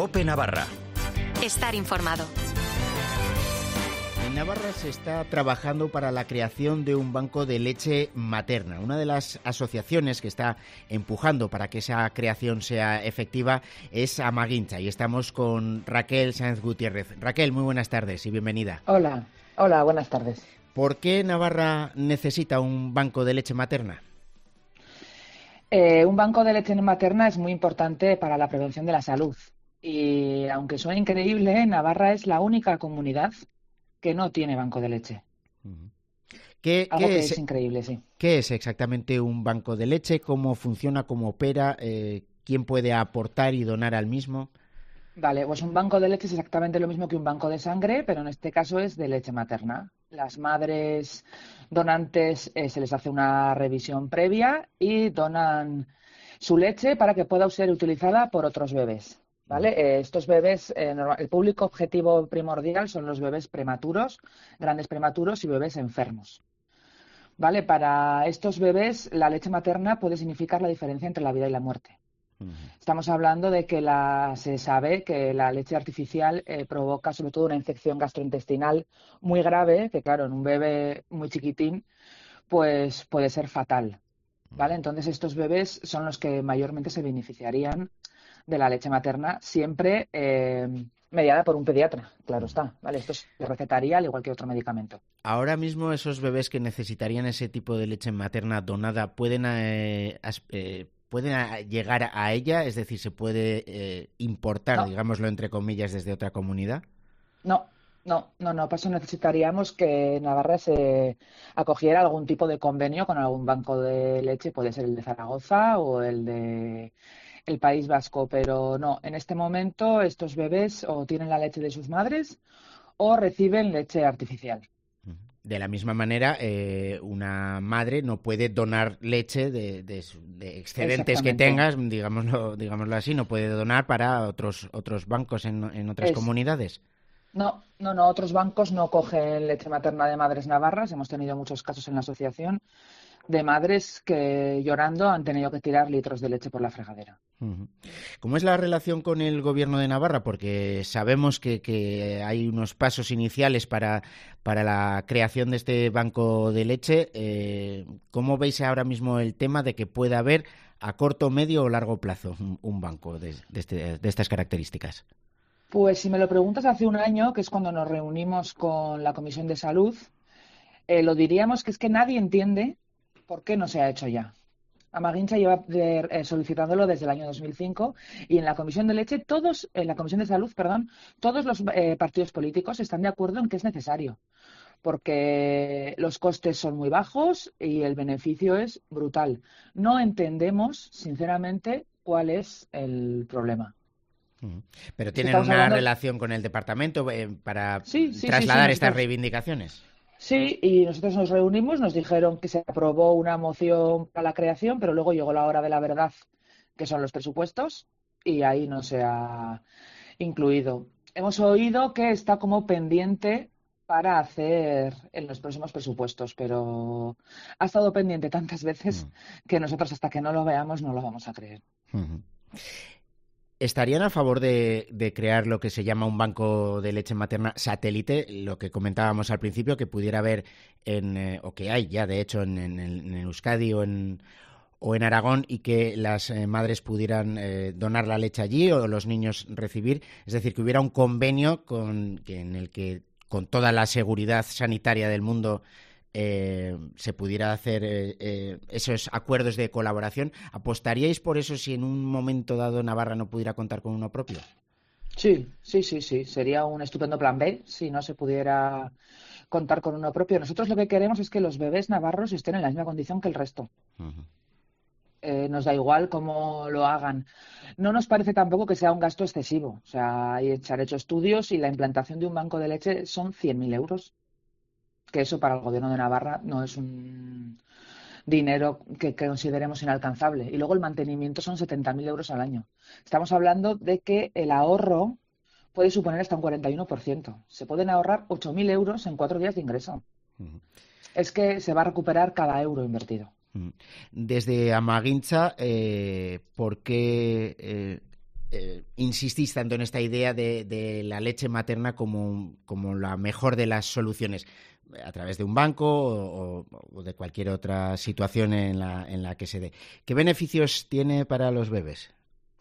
COPE Navarra. Estar informado. En Navarra se está trabajando para la creación de un banco de leche materna. Una de las asociaciones que está empujando para que esa creación sea efectiva es Amaguincha, y estamos con Raquel Sáenz Gutiérrez. Raquel, muy buenas tardes y bienvenida. Hola, buenas tardes. ¿Por qué Navarra necesita un banco de leche materna? Un banco de leche materna es muy importante para la prevención de la salud. Y aunque suene increíble, Navarra es la única comunidad que no tiene banco de leche. Algo que es increíble, sí. ¿Qué es exactamente un banco de leche? ¿Cómo funciona? ¿Cómo opera? ¿Quién puede aportar y donar al mismo? Vale, pues un banco de leche es exactamente lo mismo que un banco de sangre, pero en este caso es de leche materna. Las madres donantes se les hace una revisión previa y donan su leche para que pueda ser utilizada por otros bebés. ¿Vale? Estos bebés, el público objetivo primordial son los bebés prematuros, grandes prematuros y bebés enfermos. ¿Vale? Para estos bebés, la leche materna puede significar la diferencia entre la vida y la muerte. Estamos hablando de que se sabe que la leche artificial provoca sobre todo una infección gastrointestinal muy grave, que claro, en un bebé muy chiquitín, pues puede ser fatal. ¿Vale? Entonces estos bebés son los que mayormente se beneficiarían de la leche materna, siempre mediada por un pediatra, claro está, ¿vale? Esto se recetaría al igual que otro medicamento. Ahora mismo esos bebés que necesitarían ese tipo de leche materna donada pueden llegar a ella, es decir, se puede importar, digámoslo entre comillas, desde otra comunidad. No, para eso necesitaríamos que Navarra se acogiera algún tipo de convenio con algún banco de leche, puede ser el de Zaragoza o el de el País Vasco, pero no, en este momento estos bebés o tienen la leche de sus madres o reciben leche artificial. De la misma manera, una madre no puede donar leche de excedentes que tengas, digámoslo así, no puede donar para otros bancos en otras comunidades. No, otros bancos no cogen leche materna de madres navarras. Hemos tenido muchos casos en la asociación de madres que llorando han tenido que tirar litros de leche por la fregadera. ¿Cómo es la relación con el Gobierno de Navarra? Porque sabemos que hay unos pasos iniciales para la creación de este banco de leche. ¿Cómo veis ahora mismo el tema de que pueda haber a corto, medio o largo plazo un banco de estas características? Pues si me lo preguntas hace un año, que es cuando nos reunimos con la Comisión de Salud, lo diríamos que es que nadie entiende por qué no se ha hecho ya. Amaguincha lleva solicitándolo desde el año 2005 y en la Comisión de Leche, en la Comisión de Salud, todos los partidos políticos están de acuerdo en que es necesario, porque los costes son muy bajos y el beneficio es brutal. No entendemos, sinceramente, cuál es el problema. Pero tienen una relación con el departamento para trasladar estas reivindicaciones. Sí, y nosotros nos reunimos, nos dijeron que se aprobó una moción para la creación, pero luego llegó la hora de la verdad, que son los presupuestos, y ahí no se ha incluido. Hemos oído que está como pendiente para hacer en los próximos presupuestos, pero ha estado pendiente tantas veces que nosotros hasta que no lo veamos no lo vamos a creer. ¿Estarían a favor de crear lo que se llama un banco de leche materna satélite? Lo que comentábamos al principio, que pudiera haber o que hay ya de hecho en Euskadi o en Aragón, y que las madres pudieran donar la leche allí o los niños recibir. Es decir, que hubiera un convenio en el que con toda la seguridad sanitaria del mundo se pudiera hacer esos acuerdos de colaboración. ¿Apostaríais por eso si en un momento dado Navarra no pudiera contar con uno propio? Sí. Sería un estupendo plan B si no se pudiera contar con uno propio. Nosotros lo que queremos es que los bebés navarros estén en la misma condición que el resto. Nos da igual cómo lo hagan. No nos parece tampoco que sea un gasto excesivo. O sea, se han hecho estudios y la implantación de un banco de leche son 100.000 euros. Que eso para el Gobierno de Navarra no es un dinero que consideremos inalcanzable. Y luego el mantenimiento son 70.000 euros al año. Estamos hablando de que el ahorro puede suponer hasta un 41%. Se pueden ahorrar 8.000 euros en 4 días de ingreso. Es que se va a recuperar cada euro invertido. Desde Amaguincha, ¿por qué insistís tanto en esta idea de la leche materna como la mejor de las soluciones, a través de un banco o de cualquier otra situación en la que se dé. ¿Qué beneficios tiene para los bebés?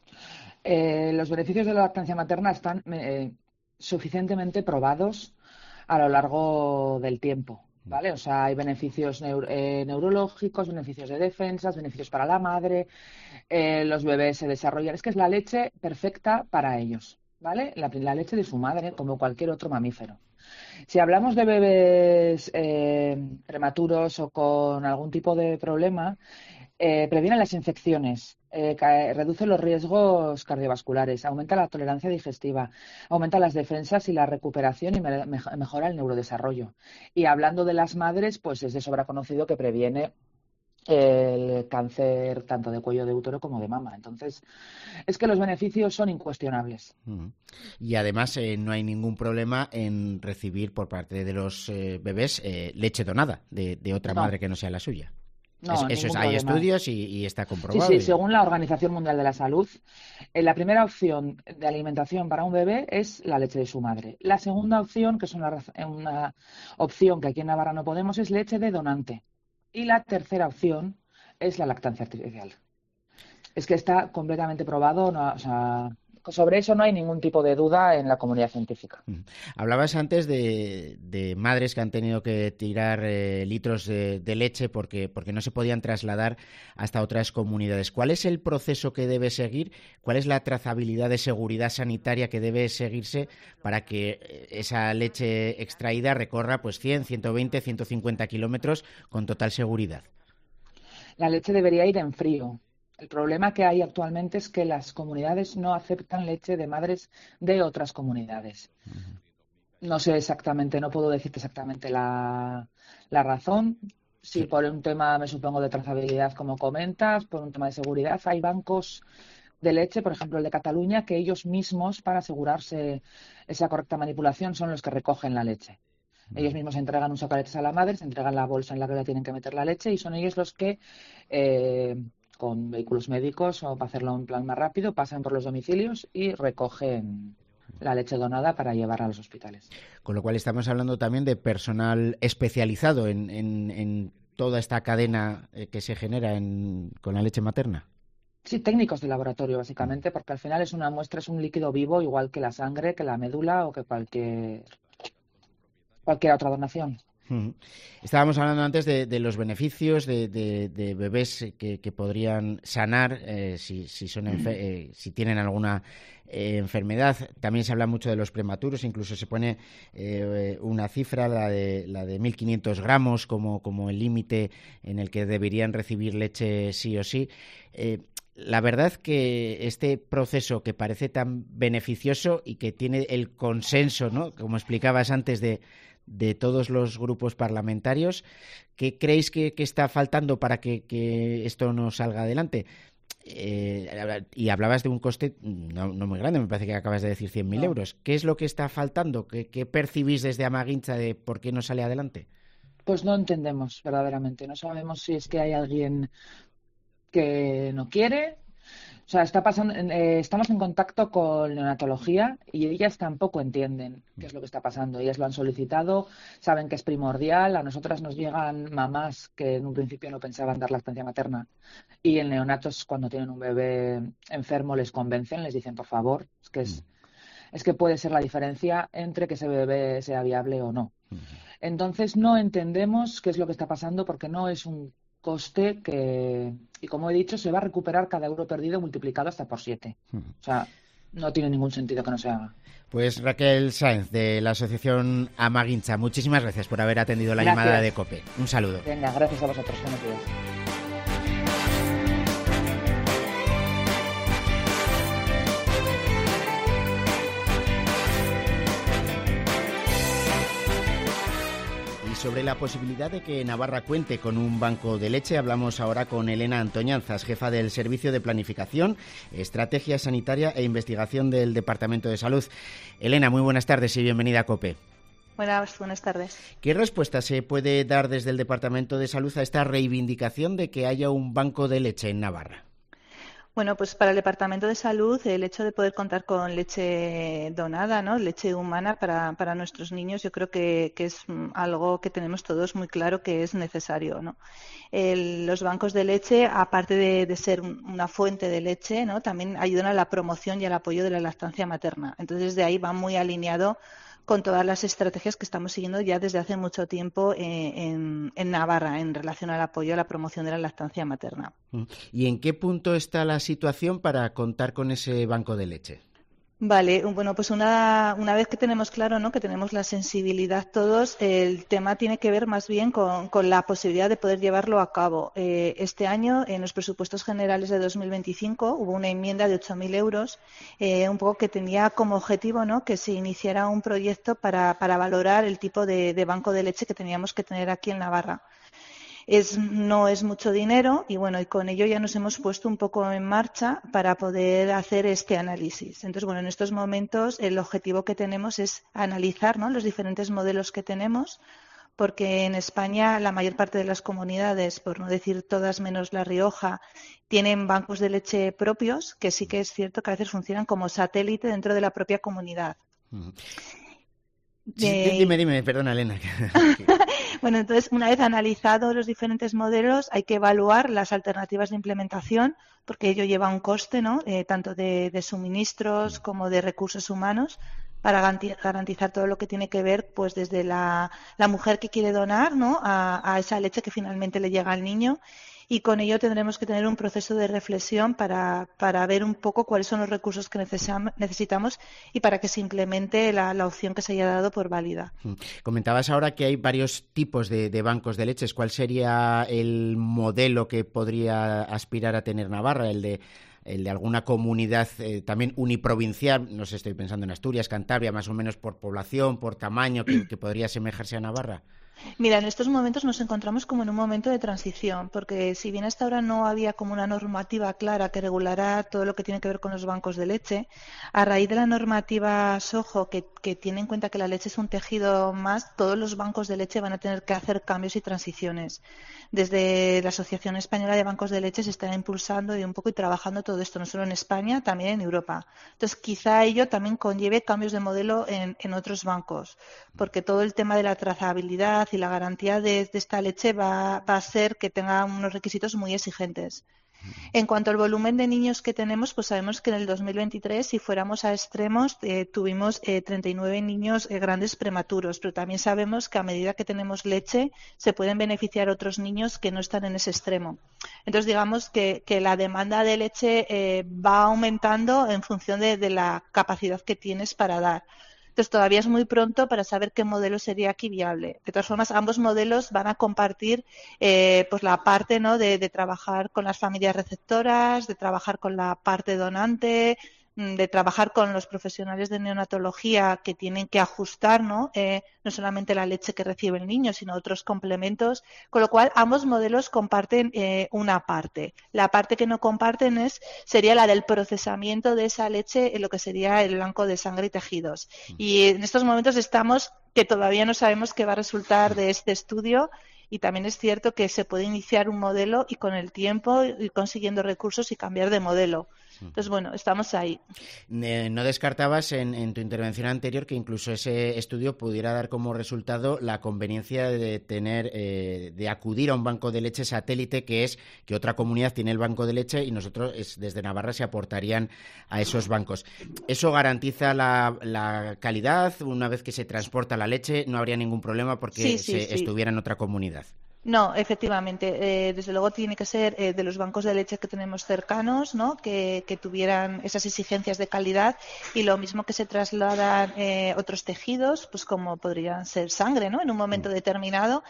Los beneficios de la lactancia materna están suficientemente probados a lo largo del tiempo, ¿vale? O sea, hay beneficios neurológicos, beneficios de defensas, beneficios para la madre, los bebés se desarrollan. Es que es la leche perfecta para ellos, ¿vale? La leche de su madre, como cualquier otro mamífero. Si hablamos de bebés prematuros o con algún tipo de problema, previene las infecciones, reduce los riesgos cardiovasculares, aumenta la tolerancia digestiva, aumenta las defensas y la recuperación y mejora el neurodesarrollo. Y hablando de las madres, pues es de sobra conocido que previene el cáncer tanto de cuello de útero como de mama. Entonces, es que los beneficios son incuestionables. Y además no hay ningún problema en recibir por parte de los bebés leche donada de otra madre que no sea la suya. No, Hay estudios y está comprobado. Sí, según la Organización Mundial de la Salud, la primera opción de alimentación para un bebé es la leche de su madre. La segunda opción, que es una opción que aquí en Navarra no podemos, es leche de donante. Y la tercera opción es la lactancia artificial. Es que está completamente probado, sobre eso no hay ningún tipo de duda en la comunidad científica. Hablabas antes de madres que han tenido que tirar litros de leche porque no se podían trasladar hasta otras comunidades. ¿Cuál es el proceso que debe seguir? ¿Cuál es la trazabilidad de seguridad sanitaria que debe seguirse para que esa leche extraída recorra 100, 120, 150 kilómetros con total seguridad? La leche debería ir en frío. El problema que hay actualmente es que las comunidades no aceptan leche de madres de otras comunidades. No sé exactamente, no puedo decirte exactamente la razón. Si por un tema, me supongo, de trazabilidad, como comentas, por un tema de seguridad, hay bancos de leche, por ejemplo el de Cataluña, que ellos mismos, para asegurarse esa correcta manipulación, son los que recogen la leche. Ellos mismos entregan un sacaletes a la madre, se entregan la bolsa en la que le tienen que meter la leche y son ellos los que con vehículos médicos o para hacerlo en plan más rápido, pasan por los domicilios y recogen la leche donada para llevar a los hospitales. Con lo cual estamos hablando también de personal especializado en toda esta cadena que se genera con la leche materna. Sí, técnicos de laboratorio básicamente, porque al final es una muestra, es un líquido vivo, igual que la sangre, que la médula o que cualquier otra donación. Estábamos hablando antes de los beneficios de bebés que podrían sanar si tienen alguna enfermedad. También se habla mucho de los prematuros, incluso se pone una cifra, la de 1.500 gramos, como el límite en el que deberían recibir leche sí o sí. La verdad que este proceso que parece tan beneficioso y que tiene el consenso, ¿no?, como explicabas antes, de todos los grupos parlamentarios, ¿qué creéis que está faltando para que esto no salga adelante? Y hablabas de un coste no muy grande, me parece que acabas de decir 100.000 euros. ¿Qué es lo que está faltando? ¿Qué percibís desde Amaguintza de por qué no sale adelante? Pues no entendemos verdaderamente. No sabemos si es que hay alguien que no quiere. O sea, estamos en contacto con neonatología y ellas tampoco entienden qué es lo que está pasando. Ellas lo han solicitado, saben que es primordial. A nosotras nos llegan mamás que en un principio no pensaban dar lactancia materna y en neonatos, cuando tienen un bebé enfermo, les convencen, les dicen, por favor, es que puede ser la diferencia entre que ese bebé sea viable o no. Entonces no entendemos qué es lo que está pasando porque no es un coste que, y como he dicho, se va a recuperar cada euro perdido multiplicado hasta por 7. O sea, no tiene ningún sentido que no se haga. Pues Raquel Sáenz, de la asociación Amaguintza, muchísimas gracias por haber atendido la llamada de COPE. Un saludo. Venga, gracias a vosotros. Buenos días. Sobre la posibilidad de que Navarra cuente con un banco de leche, hablamos ahora con Elena Antoñanzas, jefa del Servicio de Planificación, Estrategia Sanitaria e Investigación del Departamento de Salud. Elena, muy buenas tardes y bienvenida a COPE. Buenas tardes. ¿Qué respuesta se puede dar desde el Departamento de Salud a esta reivindicación de que haya un banco de leche en Navarra? Bueno, pues para el Departamento de Salud, el hecho de poder contar con leche donada, ¿no? Leche humana para nuestros niños, yo creo que es algo que tenemos todos muy claro que es necesario, ¿no? Los bancos de leche, aparte de ser una fuente de leche, ¿no? También ayudan a la promoción y al apoyo de la lactancia materna. Entonces, de ahí va muy alineado con todas las estrategias que estamos siguiendo ya desde hace mucho tiempo en Navarra en relación al apoyo a la promoción de la lactancia materna. ¿Y en qué punto está la situación para contar con ese banco de leche? Vale, bueno, pues una vez que tenemos claro, ¿no?, que tenemos la sensibilidad todos, el tema tiene que ver más bien con la posibilidad de poder llevarlo a cabo. Este año, en los presupuestos generales de 2025, hubo una enmienda de 8.000 euros, un poco que tenía como objetivo, ¿no?, que se iniciara un proyecto para valorar el tipo de banco de leche que teníamos que tener aquí en Navarra. No es mucho dinero y bueno, y con ello ya nos hemos puesto un poco en marcha para poder hacer este análisis. Entonces, bueno, en estos momentos el objetivo que tenemos es analizar, ¿no?, los diferentes modelos que tenemos, porque en España la mayor parte de las comunidades, por no decir todas menos La Rioja, tienen bancos de leche propios, que sí que es cierto que a veces funcionan como satélite dentro de la propia comunidad. Dime, perdona, Elena. Bueno, entonces, una vez analizados los diferentes modelos, hay que evaluar las alternativas de implementación, porque ello lleva un coste, ¿no?, tanto de suministros como de recursos humanos, para garantizar todo lo que tiene que ver, pues desde la mujer que quiere donar, ¿no?, a esa leche que finalmente le llega al niño. Y con ello tendremos que tener un proceso de reflexión para ver un poco cuáles son los recursos que necesitamos y para que se implemente la opción que se haya dado por válida. Comentabas ahora que hay varios tipos de bancos de leches. ¿Cuál sería el modelo que podría aspirar a tener Navarra? ¿El de alguna comunidad también uniprovincial? No sé, estoy pensando en Asturias, Cantabria, más o menos por población, por tamaño, que podría asemejarse a Navarra. Mira, en estos momentos nos encontramos como en un momento de transición, porque si bien hasta ahora no había como una normativa clara que regulara todo lo que tiene que ver con los bancos de leche, a raíz de la normativa SOJO, que tiene en cuenta que la leche es un tejido más, todos los bancos de leche van a tener que hacer cambios y transiciones. Desde la Asociación Española de Bancos de Leche se está impulsando y un poco y trabajando todo esto, no solo en España, también en Europa. Entonces, quizá ello también conlleve cambios de modelo en otros bancos, porque todo el tema de la trazabilidad y la garantía de esta leche va a hacer que tenga unos requisitos muy exigentes. En cuanto al volumen de niños que tenemos, pues sabemos que en el 2023, si fuéramos a extremos, tuvimos 39 niños grandes prematuros, pero también sabemos que a medida que tenemos leche se pueden beneficiar otros niños que no están en ese extremo. Entonces, digamos que la demanda de leche va aumentando en función de la capacidad que tienes para dar. Entonces, todavía es muy pronto para saber qué modelo sería aquí viable. De todas formas, ambos modelos van a compartir pues la parte, ¿no?, de trabajar con las familias receptoras, de trabajar con la parte donante, de trabajar con los profesionales de neonatología que tienen que ajustar, ¿no? No solamente la leche que recibe el niño, sino otros complementos, con lo cual ambos modelos comparten una parte. La parte que no comparten sería la del procesamiento de esa leche en lo que sería el banco de sangre y tejidos. Y en estos momentos estamos que todavía no sabemos qué va a resultar de este estudio. Y también es cierto que se puede iniciar un modelo y con el tiempo ir consiguiendo recursos y cambiar de modelo. Entonces, bueno, estamos ahí. No descartabas en tu intervención anterior que incluso ese estudio pudiera dar como resultado la conveniencia de tener, de acudir a un banco de leche satélite, que es que otra comunidad tiene el banco de leche y nosotros desde Navarra se aportarían a esos bancos. ¿Eso garantiza la calidad? Una vez que se transporta la leche, ¿no habría ningún problema porque sí. estuviera en otra comunidad? No, efectivamente. Desde luego tiene que ser de los bancos de leche que tenemos cercanos, ¿no?, que tuvieran esas exigencias de calidad, y lo mismo que se trasladan otros tejidos, pues como podrían ser sangre, ¿no?, en un momento determinado.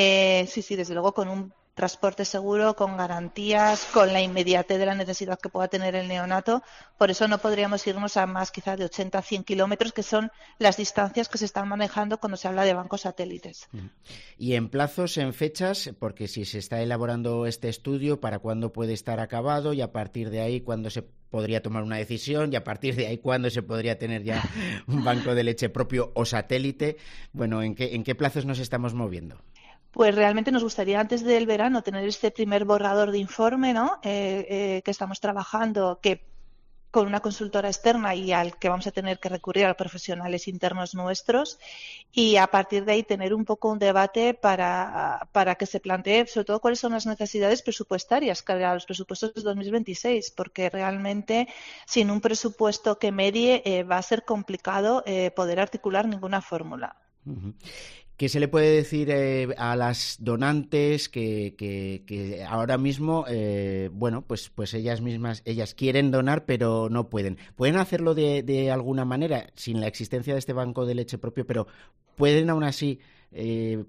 Sí, desde luego con un transporte seguro, con garantías, con la inmediatez de la necesidad que pueda tener el neonato. Por eso no podríamos irnos a más quizás de 80 a 100 kilómetros, que son las distancias que se están manejando cuando se habla de bancos satélites. Y en plazos, en fechas, porque si se está elaborando este estudio, ¿para cuándo puede estar acabado? Y a partir de ahí, ¿cuándo se podría tomar una decisión? Y a partir de ahí, ¿cuándo se podría tener ya un banco de leche propio o satélite? Bueno, ¿en qué plazos nos estamos moviendo? Pues realmente nos gustaría antes del verano tener este primer borrador de informe, ¿no? Que estamos trabajando, que con una consultora externa y al que vamos a tener que recurrir a profesionales internos nuestros, y a partir de ahí tener un poco un debate para que se plantee sobre todo cuáles son las necesidades presupuestarias para los presupuestos de 2026, porque realmente sin un presupuesto que medie va a ser complicado poder articular ninguna fórmula. Uh-huh. ¿Qué se le puede decir a las donantes que ahora mismo, bueno, pues ellas mismas, ellas quieren donar pero no pueden? ¿Pueden hacerlo de alguna manera sin la existencia de este banco de leche propio, pero pueden aún así ir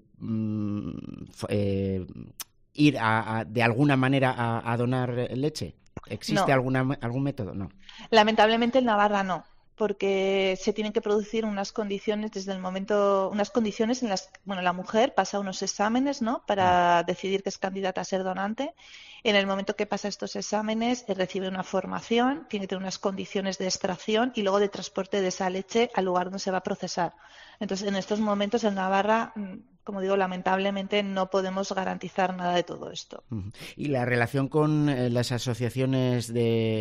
de alguna manera a donar leche? ¿Existe algún método? No. Lamentablemente en Navarra no, porque se tienen que producir unas condiciones desde el momento, unas condiciones en las que, bueno, la mujer pasa unos exámenes, ¿no?, para decidir que es candidata a ser donante. En el momento que pasa estos exámenes, recibe una formación, tiene que tener unas condiciones de extracción y luego de transporte de esa leche al lugar donde se va a procesar. Entonces, en estos momentos en Navarra, como digo, lamentablemente no podemos garantizar nada de todo esto. ¿Y la relación con las asociaciones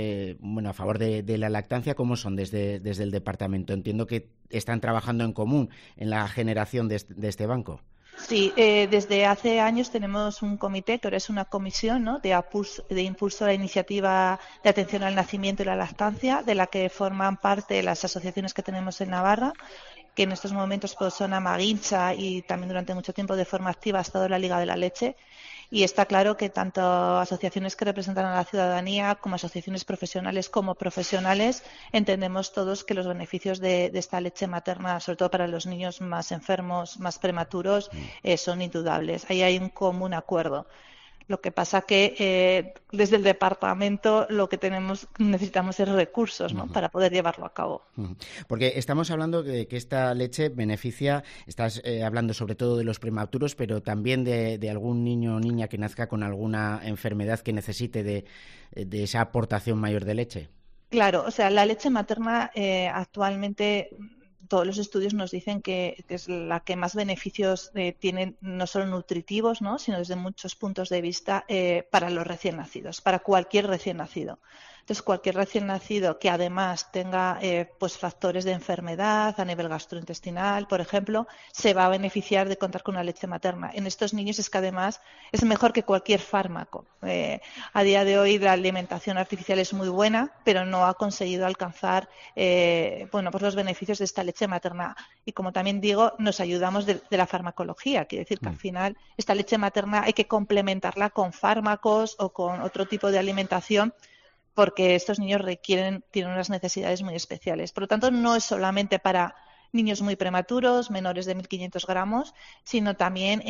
a favor de la lactancia, cómo son desde el departamento? Entiendo que están trabajando en común en la generación de este banco. Sí, desde hace años tenemos un comité, que ahora es una comisión, ¿no?, de impulso a la iniciativa de atención al nacimiento y la lactancia, de la que forman parte las asociaciones que tenemos en Navarra, que en estos momentos pues, son Amaguincha, y también durante mucho tiempo de forma activa ha estado la Liga de la Leche. Y está claro que tanto asociaciones que representan a la ciudadanía como asociaciones profesionales como profesionales entendemos todos que los beneficios de esta leche materna, sobre todo para los niños más enfermos, más prematuros, son indudables. Ahí hay un común acuerdo. Lo que pasa que desde el departamento lo que necesitamos es recursos, ¿no?, para poder llevarlo a cabo. Porque estamos hablando de que esta leche beneficia, estás hablando sobre todo de los prematuros, pero también de algún niño o niña que nazca con alguna enfermedad que necesite de esa aportación mayor de leche. Claro, o sea, la leche materna actualmente, todos los estudios nos dicen que es la que más beneficios tiene, no solo nutritivos, ¿no?, sino desde muchos puntos de vista para los recién nacidos, para cualquier recién nacido. Entonces, cualquier recién nacido que además tenga pues factores de enfermedad a nivel gastrointestinal, por ejemplo, se va a beneficiar de contar con una leche materna. En estos niños es que además es mejor que cualquier fármaco. A día de hoy la alimentación artificial es muy buena, pero no ha conseguido alcanzar pues los beneficios de esta leche materna. Y como también digo, nos ayudamos de la farmacología. Quiere decir que al final esta leche materna hay que complementarla con fármacos o con otro tipo de alimentación, porque estos niños tienen unas necesidades muy especiales. Por lo tanto, no es solamente para niños muy prematuros, menores de 1.500 gramos, sino también,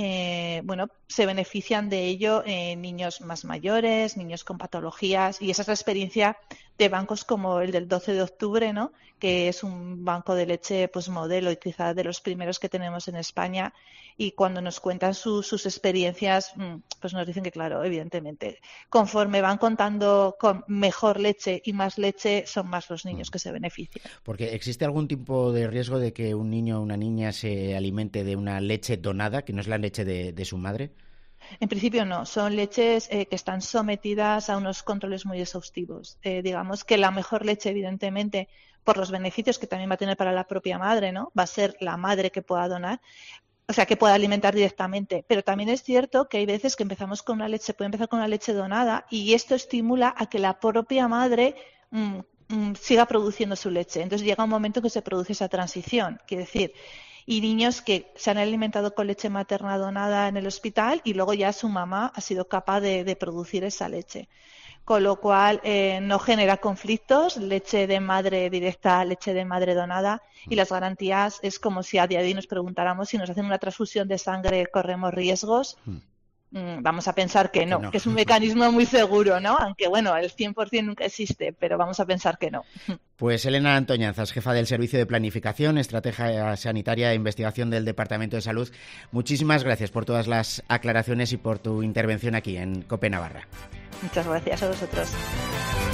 se benefician de ello niños más mayores, niños con patologías, y esa es la experiencia de bancos como el del 12 de octubre, ¿no?, que es un banco de leche pues modelo y quizá de los primeros que tenemos en España, y cuando nos cuentan sus experiencias, pues nos dicen que, claro, evidentemente, conforme van contando con mejor leche y más leche, son más los niños que se benefician. Porque ¿existe algún tipo de riesgo de que un niño o una niña se alimente de una leche donada, que no es la leche de su madre? En principio no, son leches que están sometidas a unos controles muy exhaustivos. Digamos que la mejor leche, evidentemente, por los beneficios que también va a tener para la propia madre, ¿no?, va a ser la madre que pueda donar, o sea, que pueda alimentar directamente. Pero también es cierto que hay veces que puede empezar con una leche donada, y esto estimula a que la propia madre siga produciendo su leche. Entonces llega un momento en que se produce esa transición. Quiere decir, y niños que se han alimentado con leche materna donada en el hospital y luego ya su mamá ha sido capaz de producir esa leche. Con lo cual no genera conflictos, leche de madre directa, leche de madre donada, y las garantías es como si a día de hoy nos preguntáramos si nos hacen una transfusión de sangre, ¿corremos riesgos? Vamos a pensar que no, que es un mecanismo muy seguro, ¿no? Aunque, bueno, el 100% nunca existe, pero vamos a pensar que no. Pues Elena Antoñanzas, jefa del Servicio de Planificación, Estrategia Sanitaria e Investigación del Departamento de Salud, muchísimas gracias por todas las aclaraciones y por tu intervención aquí en COPE Navarra. Muchas gracias a vosotros.